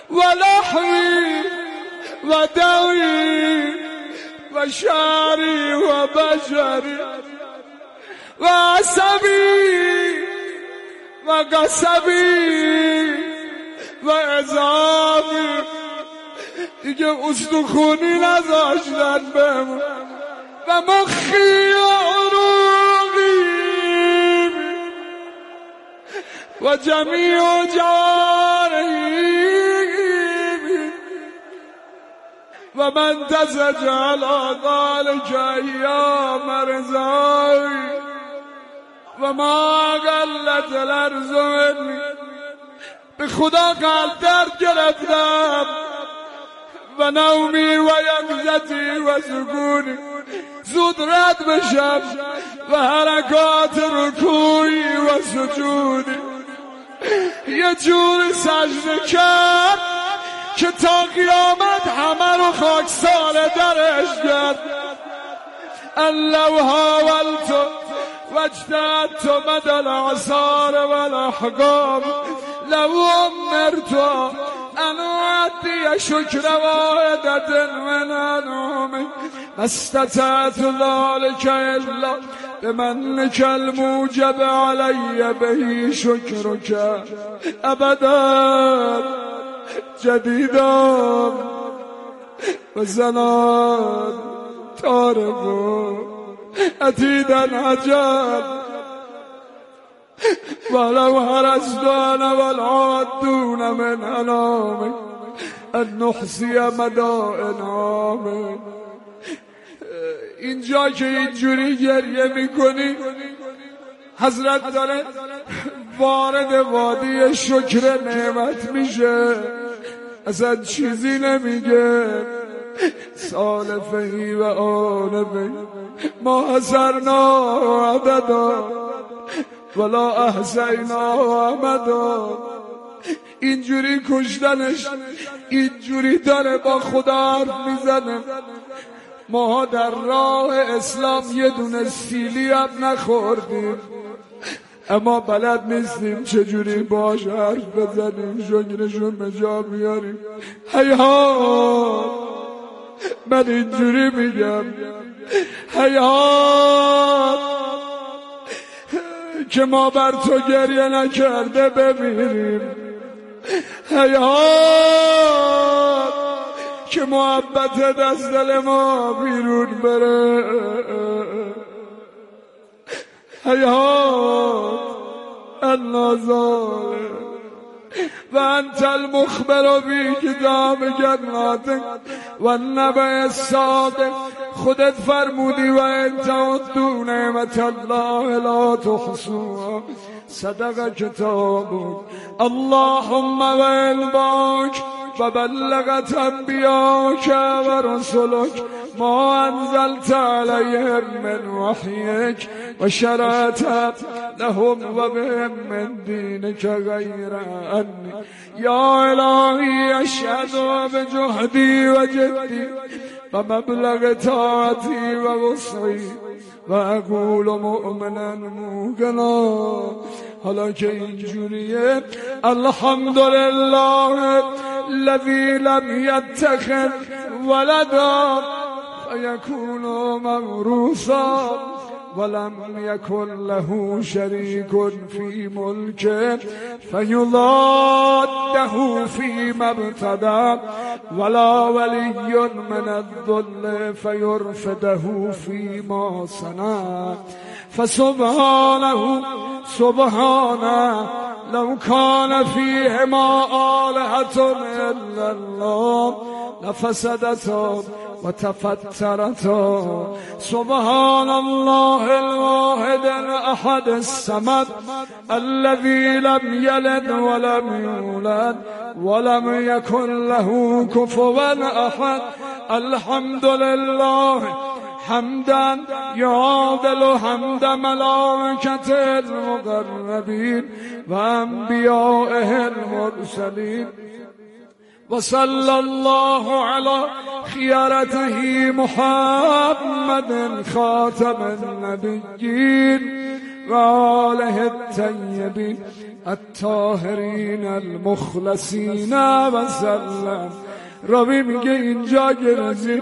ولحمي ودمي وشعري وبشري وعصبي وقصبي وعظامي دیگه استخونی نذاشتن بهم و مخی و عروقی و جمیع جوارحی و من تزج على ذلك ایام رضایی و ما قلت الارض منی. به خدا قلب درد گرفتم و نومی و یقظتی و سکونی زود رد بشم و حرکات رکوعی و سجودی یه جور سجده کرد که تا قیامت همه رو خاکسار درش کرد. اللو حاولت و اجتهدت مدى العصار و الاحقام لو امرت ان اؤدي شکر واحدة من انعامك ما استطعت ذلك الا بمنك الموجب علي به شکرك ابدا جديدا وزنان تارب عتيدا عجل ولو هرست انا والعادون من انامك ان نحصي مدى انعامك. اینجا که اینجوری گریه میکنی حضرت داره وارد وادی شکر نعمت میشه، اصلا چیزی نمیگه. سالفهی و آنفهی ما حسرنا عددا ولا احسینا عمدا. اینجوری کشتنش اینجوری داره با خدا حرف میزنه. ما در راه اسلام یه دونه سیلی هم نخوردیم، اما بلد نیستیم چجوری باش حرف بزنیم، شنگرشون به جا بیاریم. هیهات من اینجوری میگم، هیهات که ما بر تو گریه نکرده بمیریم، هیهات که محبت دست دل ما بیرون بره، هیهات النازال و انت المخبر بی کتاب جناتک و النبع الصادق. خودت فرمودی و ان تعدوا نعمت الله لا تحصوها، صدق کتابک اللهم و الباک و بلغت انبیاک و رسولک ما انزلت علیهم من وحیک و شرعت لهم و بهم من دینک غیر انی. یا الهی اشهد بجهدی و جدی و مبلغ طاعتی و وسعی و اقول مؤمنا موقنا. حالا که اینجوریه الحمدلله الذي لم يتخذ ولدا فيكون موروثا ولم يكن له شريك في ملكه فيضاده فيما ابتدى ولا ولي من الذل فيرفده فيما صنع. فسبحانه سبحانه لو كان فيهما آلهة إلا الله لفسدتا وتفترتا. سبحان الله الواحد الأحد الصمد الذي لم يلد ولم يولد ولم يكن له كفوا أحد. الحمد لله حمدا يعادل حمد ملائكة المقربين وأنبيائه المرسلين. وصلى الله على خيرته محمد خاتم النبيين و آله الطیبین الطاهرین المخلصین و سلم. راوی میگه اینجا گرزید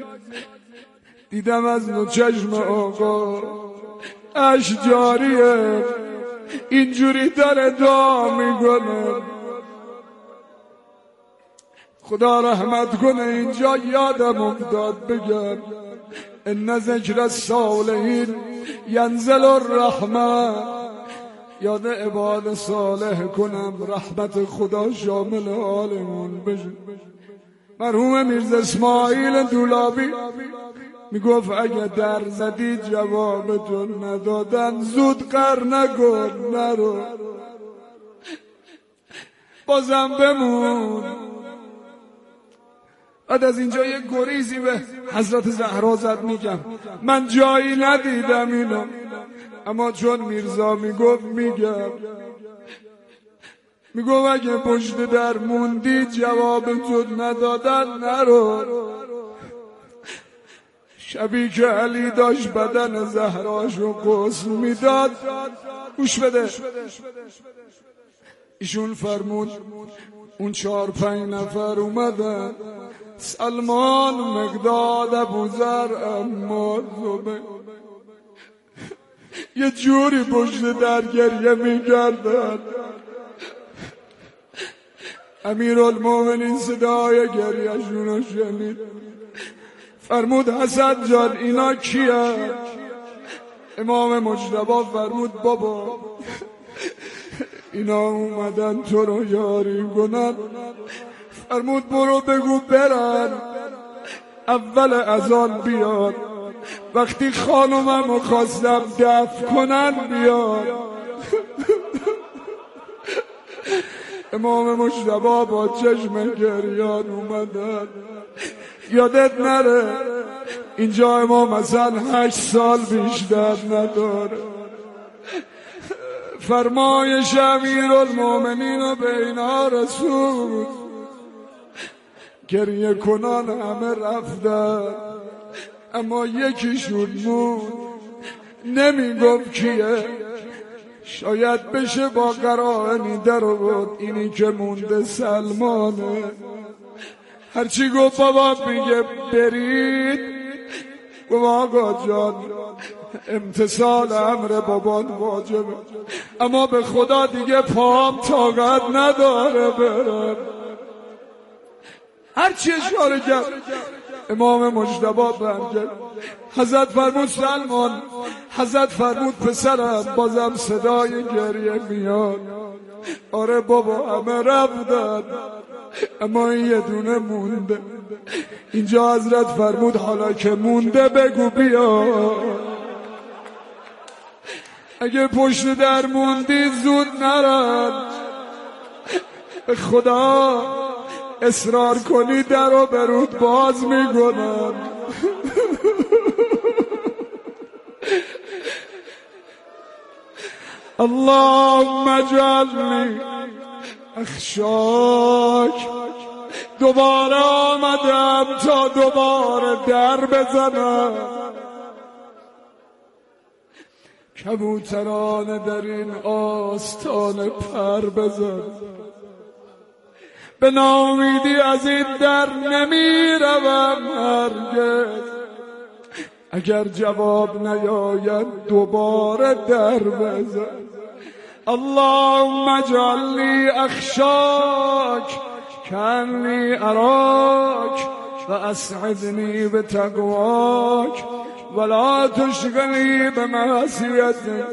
دیدم از دو چشم آقا اش جاریه، اینجوری داره دعا میکنه خدا رحمت کنه. اینجا یادم افتاد بگم ان ذکر الصالحین ینزل الرحمه، یاد عباد صالح کنم رحمت خدا شامل حالمون بشه. مرحوم میرزا اسماعیل دولابی میگفت اگه در زدی جوابتون ندادن زود قر نکن، نرو بازم بمون. بعد از اینجا یه گریزی به حضرت زهرا زد. میگم من جایی ندیدم اینو، اما چون میرزا میگفت میگم. میگفت اگه پشت در موندی جوابتون ندادن نرو. شبی که علی داشت بدن زهراشو غسل میداد، گوش بده، ایشون فرمود اون 4-5 نفر اومدن، سلمان، مقداد، ابوذر، عمار، زبیر، یه جوری پشت در گریه میکردن. امیرالمومنین صدای گریهشون رو شنید، فرمود حسن جان اینا کیه؟ امام مجتبی فرمود بابا اینا اومدن تو رو یاری کنن. فرمود برو بگو برن اول اذان بیاد، وقتی خانومم خواستم دفع کنن بیاد. امام مجتبی با چشم گریان اومدن. یادت نره اینجا امام حسن 8 سال بیشتر نداره. فرمایش امیرالمومنین و بینا رسول، گریه کنان همه رفتن اما یکیشون موند. نمیگفت کیه، شاید بشه با قرائنی در آورد اینی که مونده سلمانه. هرچی گفت بابا میگه برید، گفت آقا جان امتثال امر بابان واجبه، اما به خدا دیگه پام طاقت نداره برم. هرچی اشاره کرد امام مجتبی برگرد. حضرت فرمود سلمان، حضرت فرمود پسرم، بازم صدای گریه میاد. آره بابا همه رفتن اما این یه دونه مونده. اینجا حضرت فرمود حالا که مونده بگو بیا. اگه پشت در موندی زود نرن، به خدا اصرار کنی در رو برود باز میکنن. اللهم اجعلنی اخشاک. دوباره آمدم تا دوباره در بزنم. کبوتران در این آستان پر بزن، به ناامیدی از این در نمی روم هرگز. اگر جواب نیاید دوباره در بزن. اللهم اجعلنی اخشاک کانی اراک و اسعدنی بتقواک ولا تشغلنی بمعصیتک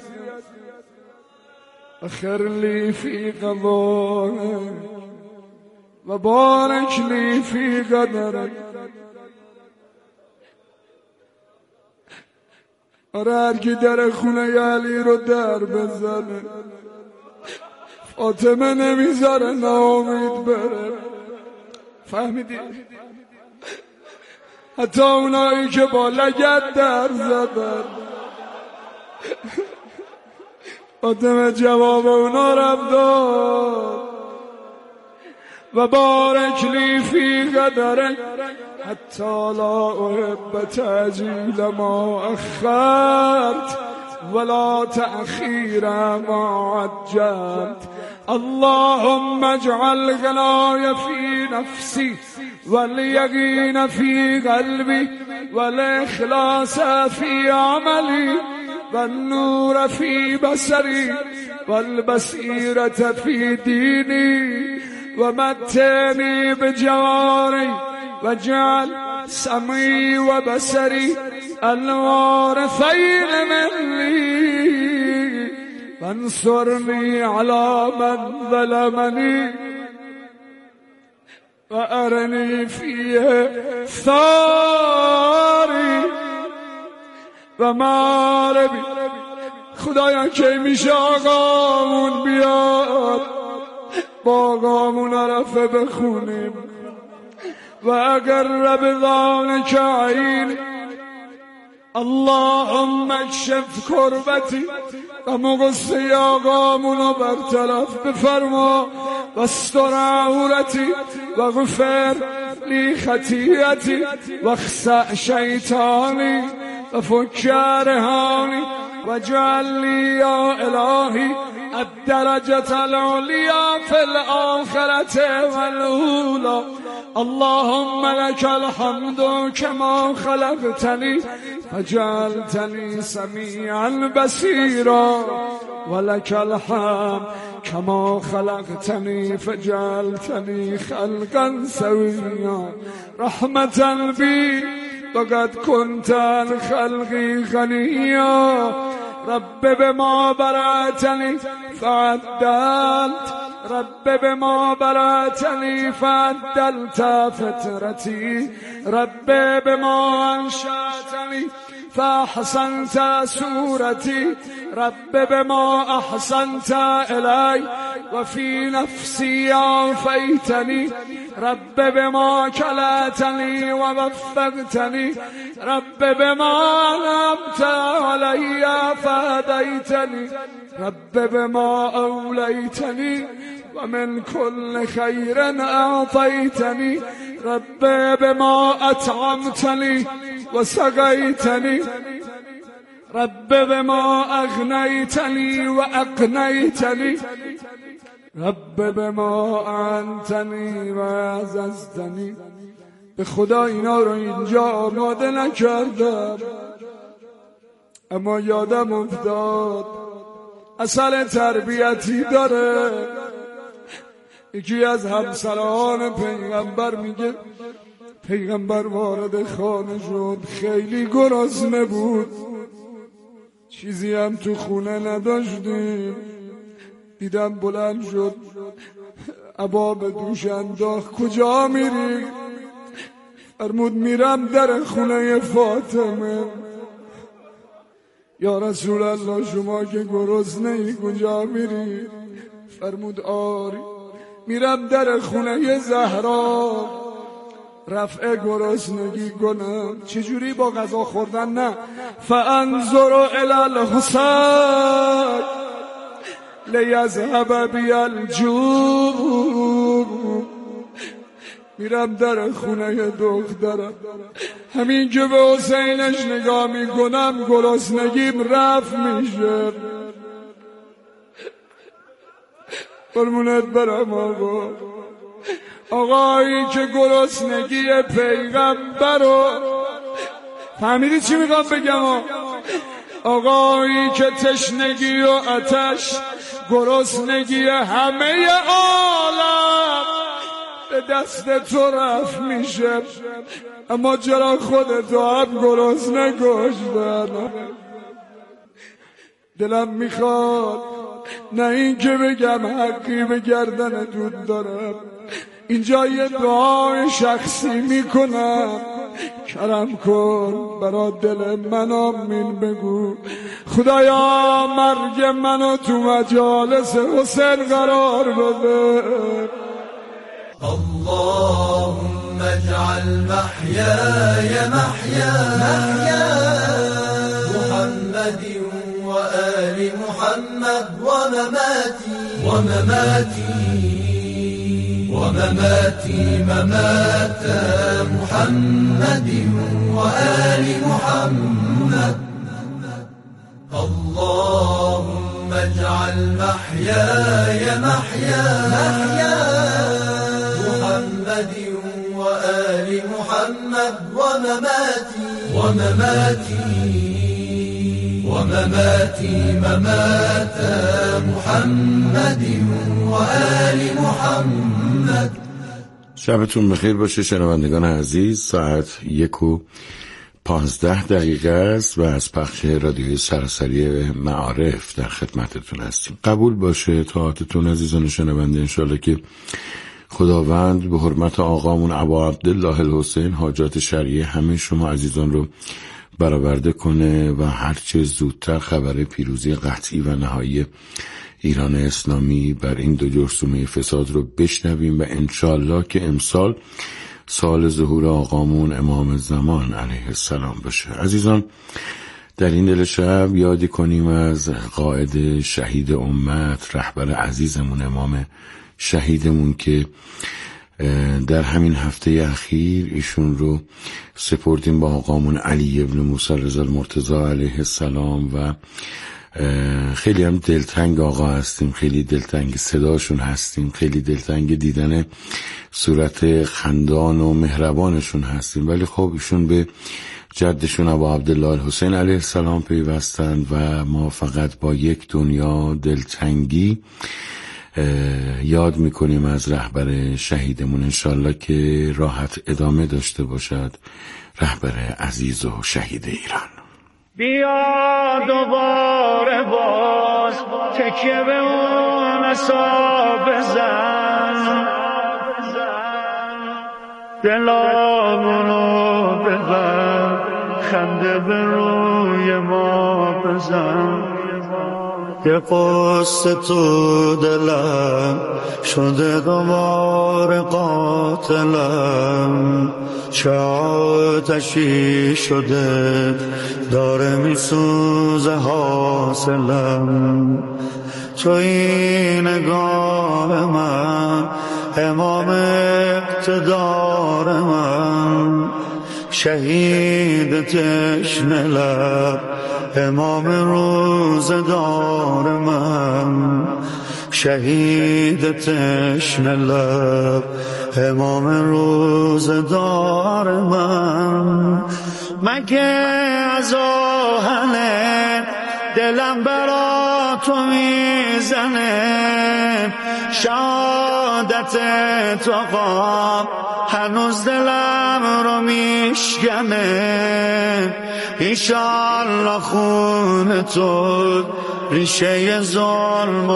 اخر لی فی قضائک و بارک لی فی قدرک. آره هرکی در خونه علی رو در بزنه فاطمه نمیذاره ناامید بره. فهمیدی؟ حتی اونایی که با لگد در زدن فاطمه جواب اونا رفت داد. و بارک لی فی قدرک حتی لا احب تعجیل ما اخرت ولا تأخير ما عجلت. اللهم اجعل غناي في نفسي واليقين في قلبي والإخلاص في عملي والنور في بصري والبصيرة في ديني ومتعني بجواري واجعل سمعي وبصري الوارثين مني وانصرني على من ظلمني وأرني فيه ثاري و ماربی. خدایا کی میشه آقامون بیاد با آقامون عرفه بخونیم و اگر رب ذالک عین. اللهم اکشف کربتی و مقصه آقامونو برطرف بفرما و استر عورتی و غفر لی خطیئتی و اخسع شیطانی و فک رهانی و جعل لی یا الهی الدرجة العليا في الآخرة والأولى. اللهم لك الحمد كما خلقتني فجعلتني سميعا بصيرا ولك الحمد كما خلقتني فجعلتني خلقا سويا رحمة بي وقد كنت عن خلقي غنيا. رب بما برأتني فعدلت رب بما برأتني فعدلت فطرتي رب بما أنشأتني فأحسنت صورتي رب بما أحسنت إلي وفي نفسي عافيتني رب بما كلأتني ووفقتني رب بما أنعمت علي فهديتني رب بما أوليتني ومن كل خير أعطيتني رب بما أطعمتني وسقيتني رب بما أغنيتني وأقنيتني رب بما أعنتني وعززتنی. به خدا اینا رو اینجا آماده نکردم اما یادم افتاد اصل تربیتی داره. یکی از همسران پیغمبر میگه پیغمبر وارد خانه شد، خیلی گرسنه بود، چیزی هم تو خونه نداشتیم. دیدم بلند شد عبا به دوش انداخت. کجا میری؟ فرمود میرم در خونه فاطمه. یا رسول الله شما که گرسنه ای کجا میری؟ فرمود آری میرم در خونه زهرا رفع گرسنگی کنم. چجوری؟ با غذا خوردن نه. فانظر الی الحسین لیذهب بی الجوع. میرم در خونه دخترم، همین که به حسینش نگاه میکنم گرسنگیم رفع میشه. قربونت برم آقا. آقایی که گرسنگی پیغمبر رو فهمیدی چی میخوام بگم؟ آقایی که تشنگی و آتش گرسنگی همه عالم به دست تو رفت میشه، اما چرا خودتو هم گرسنه کشتن؟ دلم میخواد نه این که بگم حقی به گردن دود دارم، اینجا یه دعای شخصی میکنم. کرم کن برا دل من آمین بگو. خدایا مرگ منو تو مجالس حسین قرار بده. اللهم اجعل محياي محيا محمد وآل محمد ومماتي ممات محمد وآل محمد. الله اللهم اجعل محياي محيا محمد وآل محمد ومماتي ممات محمد وآل محمد. شبتون بخیر باشه شنوندگان عزیز. ساعت 1:15 است و از پخش رادیوی سراسری معارف در خدمتتون هستیم. قبول باشه طاعتتون عزیزان شنونده، انشالله که خداوند به حرمت آقامون ابا عبدالله الحسین حاجات شرعی همه شما عزیزان رو برآورده کنه و هرچه زودتر خبر پیروزی قطعی و نهایی ایران اسلامی بر این دو جرثومه فساد رو بشنویم و انشالله که امسال سال ظهور آقامون امام زمان علیه السلام باشه. عزیزان در این دل شب یادی کنیم از قائد شهید امت، رهبر عزیزمون، امام شهیدمون که در همین هفته اخیر ایشون رو سپردیم با آقامون علی ابن موسی رضا المرتضی علیه السلام و خیلی هم دلتنگ آقا هستیم، خیلی دلتنگ صداشون هستیم، خیلی دلتنگ دیدن صورت خندان و مهربانشون هستیم. ولی خب ایشون به جدشون ابا عبدالله الحسین علیه السلام پیوستند و ما فقط با یک دنیا دلتنگی یاد میکنیم از رهبر شهیدمون، انشالله که راحت ادامه داشته باشد رهبر عزیز و شهید ایران. بیا دوباره باز تکیه به اون عصا بزن، دلامونو ببر، خنده به روی ما بزن. یه قصه تو دلم شده دوباره قاتلم، چه آتشی شده داره میسوزه حاصلم. توی نگاه من امام اقتدار من، شهید تشنه لب امام روزدار من، شهید تشنه لب امام روزدار من. مگه از آهن دلم برا تو میزنه، شهادت تو آقا هنوز دلم رو میشکنه. ایشالله خون تو ریشه ظلمو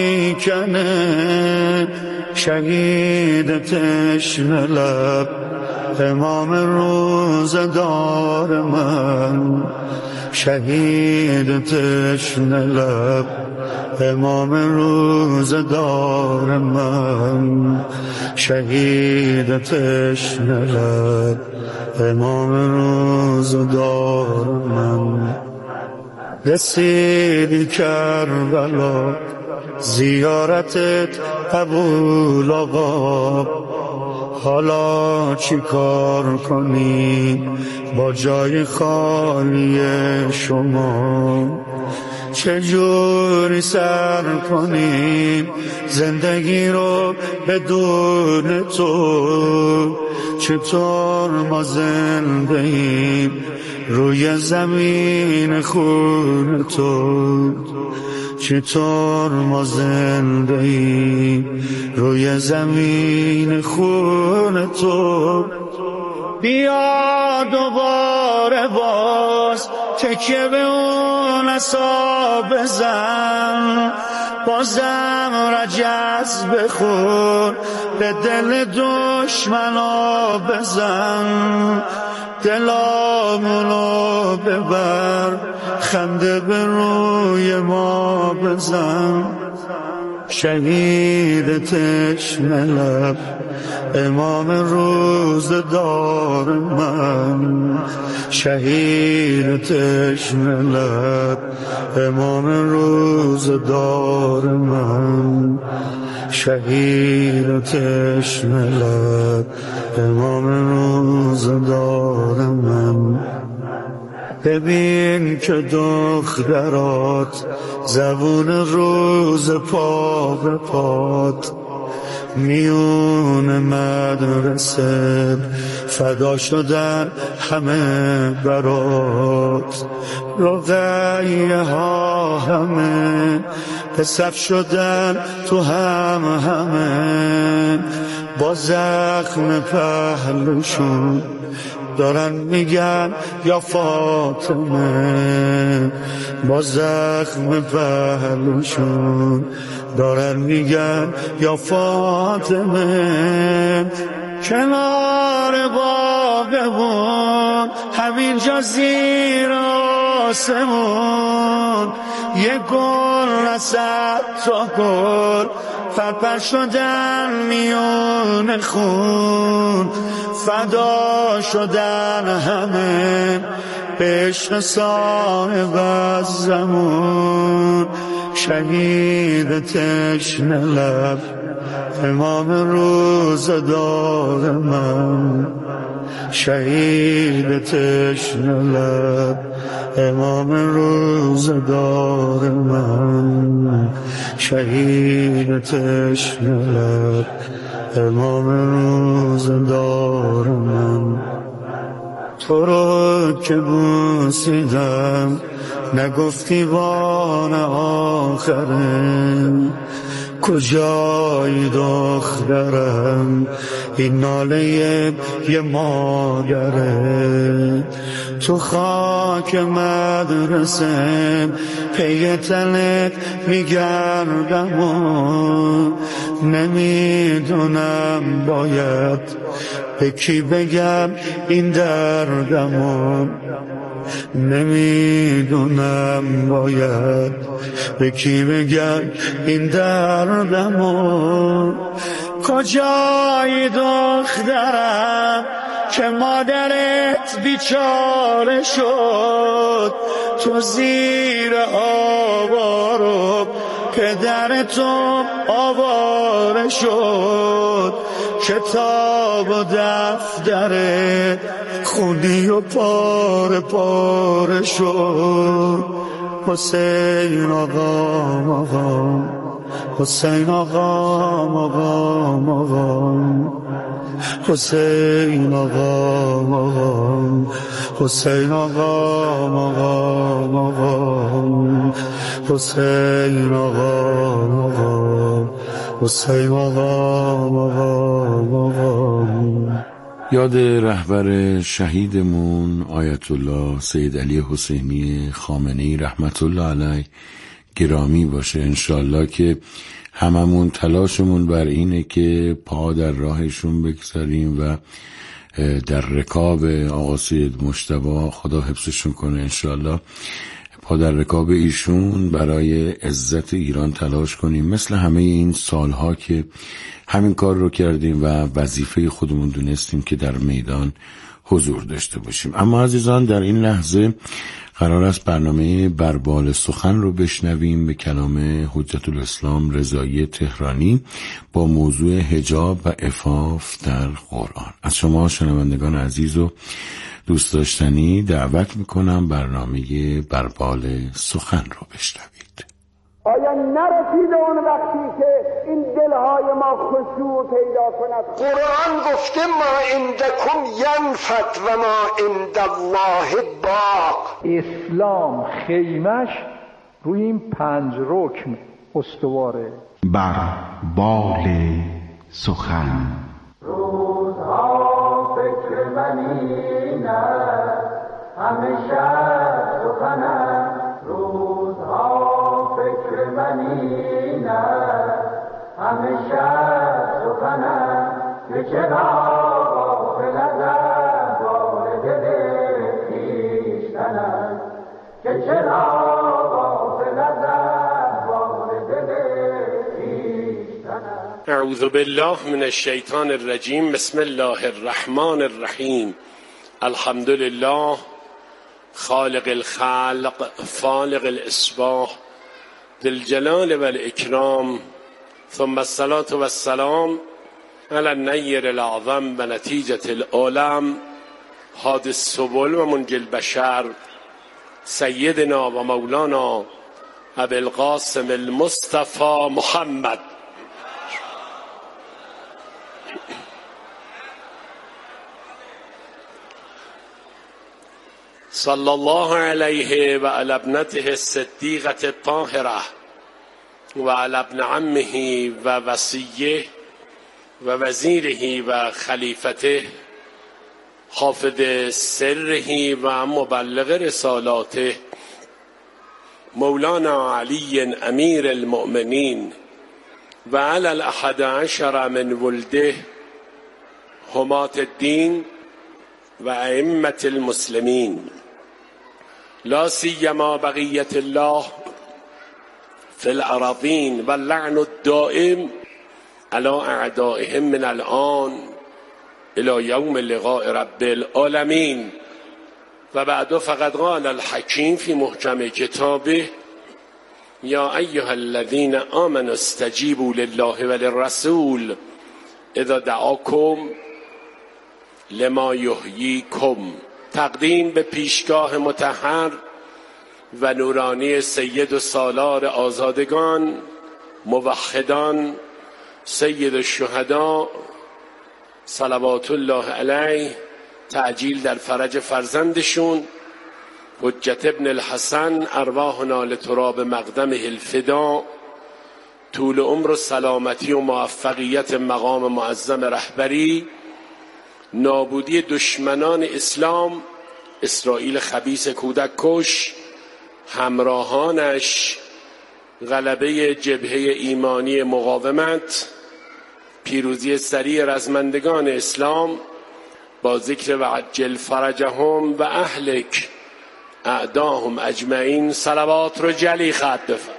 میکنه، شهید تشنه لب امام روزدار من، شهید تشنه لب امام روزدار من، شهید تشنه لب امام روزدار من. رسیدی کربلا زیارتت قبول آقا، حالا چی کار کنی با جای خالی شما؟ چجوری سر کنیم زندگی رو بدون تو؟ چطور ما زنده ایم روی زمین خون تو؟ چطور ما زنده ایم روی زمین خون تو؟ بیا دوباره باز تکیه به اون عصا بزن، بازم رجز بخور به دل دشمنا بزن. دلامونو ببر، خنده به روی ما بزن. شهید تشنه لب امام روزدار من، شهید تشنه لب امام روزدار من، شهید تشنه لب امام روزدار من. ببین که دخترات زبون روز پا به پات میون مدرسه فدا شدن همه برات، رقیه ها همه به صف شدن تو همه با زخم پهلوشون دارن میگن یا فاطمه، با زخم پهلوشون دارن میگن یا فاطمه. کنار باغمون همینجا زیر آسمون یه گل رسد تا گل پرپر شدن میون خون، فدا شدن همه به عشق صاحب الزمان. شهید تشنه لب امام روزدار من، شهید تشنه لب امام روزدار من، شهید تشنه لب امام روزدار من. تو رو که بوسیدم نگفتی بار آخره، کجایی دخترم این ناله یه مادره. تو خاک مدرسه پی تنت میگردم و نمیدونم باید به کی بگم این دردمو، نمیدونم باید به کی بگم این دردمو. کجایی دخترم که مادرت بیچاره شد، تو زیر آوارو پدرتو آواره شد، کتاب و دفترت خونی و پاره پاره شد. حسین آقا آقا، حسین آقا آقا آقا، حسین آقا آقا، حسین آقا آقا آقا، حسین آقا آقا، حسین آقا آقا. یاد رهبر شهیدمون آیت الله سید علی حسینی خامنه‌ای رحمت الله علیه گرامی باشه. انشالله که هممون تلاشمون بر اینه که پا در راهشون بگذاریم و در رکاب آقا سید مجتبی خدا حفظشون کنه. انشالله پا در رکاب ایشون برای عزت ایران تلاش کنیم، مثل همه این سالها که همین کار رو کردیم و وظیفه خودمون دونستیم که در میدان حضور داشته باشیم. اما عزیزان در این لحظه قرار است برنامه بربال سخن رو بشنویم به کلام حجت الاسلام رضایی تهرانی با موضوع حجاب و عفاف در قرآن. از شما شنوندگان عزیز و دوست داشتنی دعوت میکنم برنامه بربال سخن رو بشنوید. آیا نرسیده اون وقتی که این دلهای ما خشوع پیدا کند؟ قرآن گفته ما عندکم ینفد و ما عند الله باق. اسلام خیمش روی این 5 رکن استواره. بربال سخن. روزها فکر منی نه همیشه سخنم، روزها فکر منی نه همیشه سخنم، که چرا غافل از احوال دل خویشتنم، که چرا غافل از احوال دل خویشتنم. اعوذ بالله من الشیطان الرجیم. بسم الله الرحمن الرحیم. الحمد لله خالق الخلق فالق الإصباح ذی الجلال والإکرام، ثم الصلاة والسلام علی النیر الأعظم و نتیجة العالم هادی السبل و منجی البشر سیدنا و مولانا ابی القاسم المصطفى محمد. صلی الله علیه و علی ابنته الصدیقة الطاهرة و علی ابن عمه و وصیه و وزیره و خلیفته حافظ سره و مبلغ رسالاته مولانا علی امیر المؤمنین و علی الاحد عشر من ولده حماة الدین و ائمة المسلمین، لا سیما بقیة الله فی الأراضین و اللعن الدائم علی اعدائهم من الآن الى یوم لقاء رب العالمین. و بعد فقد قال الحکیم فی محکم کتابه یا ایها الذین آمنوا استجیبوا لله و للرسول اذا دعاکم لما یحییکم. تقدیم به پیشگاه مطهر و نورانی سید و سالار آزادگان موحدان سید الشهدا صلوات الله علیه، تعجیل در فرج فرزندشون حجت ابن الحسن ارواحنا لتراب مقدمه الفدا، طول عمر و سلامتی و موفقیت مقام معظم رهبری، نابودی دشمنان اسلام اسرائیل خبیث کودک کش، همراهانش، غلبه جبهه ایمانی مقاومت، پیروزی سریع رزمندگان اسلام با ذکر و عجل فرجهم و اهلک اعداهم اجمعین. صلوات رو جلی خط بفرمایید.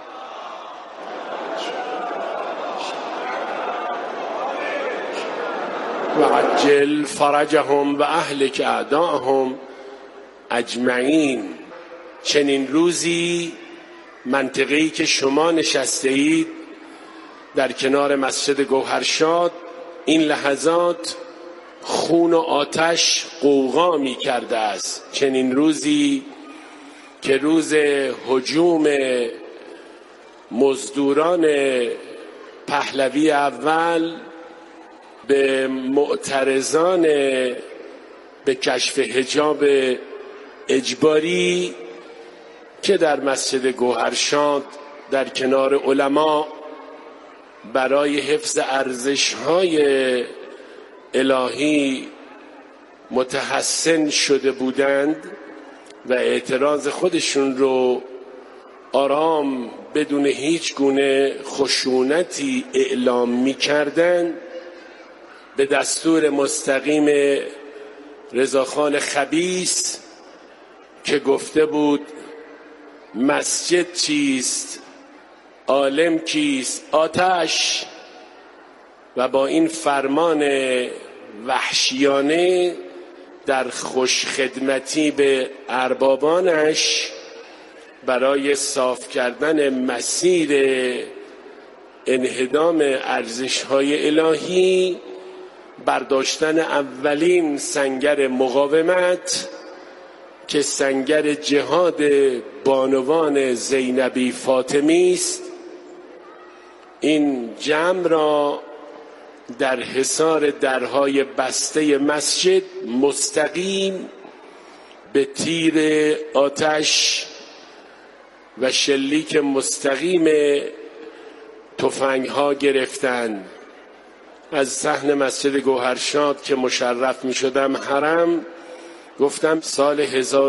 و عجل فرجهم و اهلک اعداهم اجمعین. چنین روزی منطقه‌ای که شما نشسته اید در کنار مسجد گوهرشاد این لحظات خون و آتش غوغا می کرده است. چنین روزی که روز هجوم مزدوران پهلوی اول به معترضان به کشف حجاب اجباری که در مسجد گوهرشاد در کنار علما برای حفظ ارزش‌های الهی متحسن شده بودند و اعتراض خودشون رو آرام بدون هیچ گونه خشونتی اعلام می‌کردند، به دستور مستقیم رضاخان خبیث که گفته بود مسجد چیست، عالم کیست، آتش، و با این فرمان وحشیانه در خوشخدمتی به اربابانش برای صاف کردن مسیر انهدام ارزش‌های الهی، برداشتن اولین سنگر مقاومت که سنگر جهاد بانوان زینبی فاطمی است، این جمع را در حصار درهای بسته مسجد مستقیم به تیر آتش و شلیک مستقیم تفنگ‌ها گرفتند. از صحن مسجد گوهرشاد که مشرف می شدم حرم گفتم سال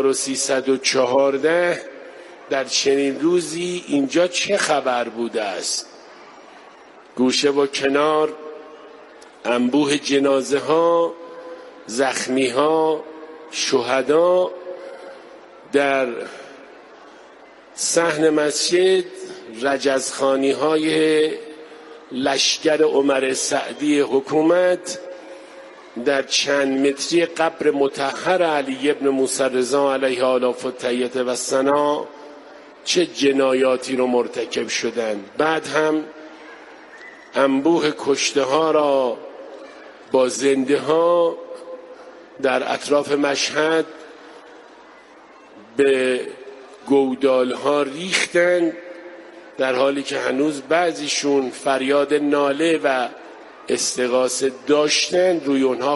1314 در چنین روزی اینجا چه خبر بوده است. گوشه و کنار انبوه جنازه ها، زخمی ها، شهدا در صحن مسجد، رجزخانی های لشکر عمر سعدی حکومت در چند متری قبر مطهر علی ابن موسی رضا علیه آلاف و تحیت و ثنا چه جنایاتی رو مرتکب شدند. بعد هم انبوه کشته ها را با زنده ها در اطراف مشهد به گودالها ریختند، در حالی که هنوز بعضیشون فریاد ناله و استغاثه داشتند. روی اونها